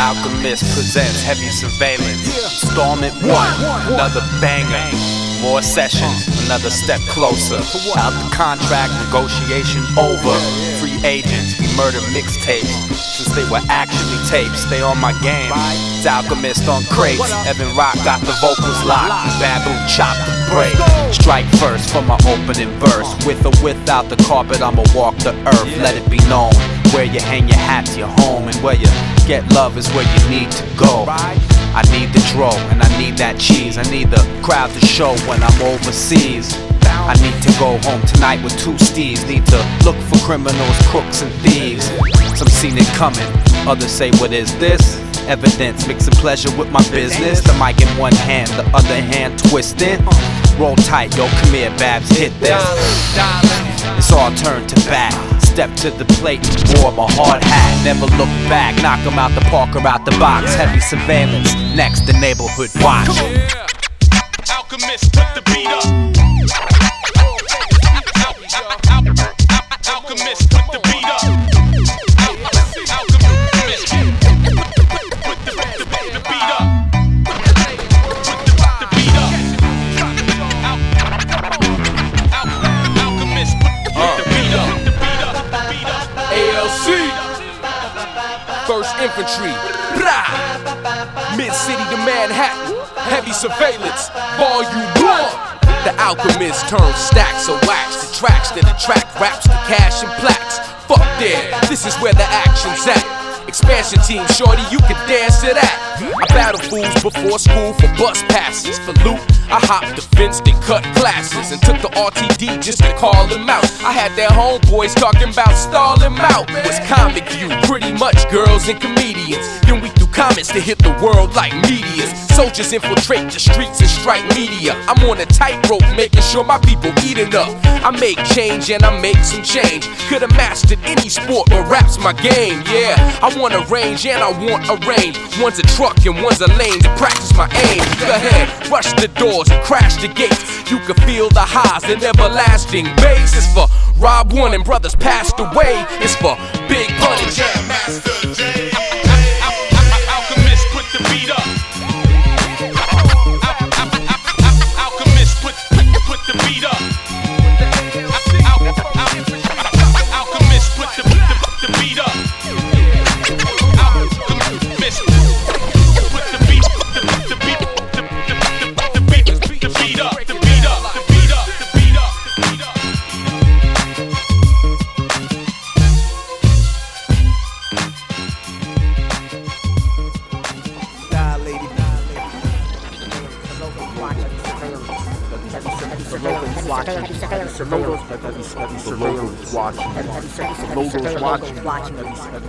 Alchemist presents Heavy Surveillance. Installment 1, another banger. More sessions, another step closer. Out the contract, negotiation over. Free agents, we murder mixtapes since they were actually tapes. Stay on my game. It's Alchemist on crates. Evan Rock got the vocals locked. Babu chop the break. Strike first for my opening verse. With or without the carpet, I'ma walk the earth. Let it be known. Where you hang your hat's your home, and where you get love is where you need to go. I need the draw, and I need that cheese. I need the crowd to show when I'm overseas. I need to go home tonight with 2 steeds. Need to look for criminals, crooks, and thieves. Some seen it coming, others say, what is this? Evidence, mixing pleasure with my business. The mic in one hand, the other hand twisting. Roll tight, yo, come here, Babs, hit this. It's all turned to back. Step to the plate, wore my hard hat. Never look back, knock 'em out the park or out the box. Heavy surveillance, next the neighborhood watch. Alchemist, put the beat up. Alchemist, put the beat up. Alchemist, put the beat up. Put the beat up. Alchemist, put the beat up. ALC, 1st Infantry, Mid-City to Manhattan, Heavy Surveillance, Volume 1. The Alchemist turns stacks of wax to tracks that attract raps to cash and plaques. Fuck there, this is where the action's at. Expansion team, shorty, you can dance to that. I battle fools before school for bus passes. For loot, I hopped the fence, then cut classes, and took the RTD just to call them out. I had their homeboys talking about stall them out. It was Comic View, pretty much girls and comedians. Then we threw comments to hit the world like meteors. Soldiers infiltrate the streets and strike media. I'm on a tightrope, making sure my people eat enough. I make change and I make some change. Could've mastered any sport, but rap's my game, yeah. I want a range and I want a range. One's a truck and one's a lane to practice my aim. Go ahead, rush the doors and crash the gates. You can feel the highs and everlasting bass. It's for Rob One and brothers passed away. It's for Big Pun and Jam Master Jay. Alchemist, put the beat up. Alchemist, put the beat up. Alchemist, put the beat up. The logos watching.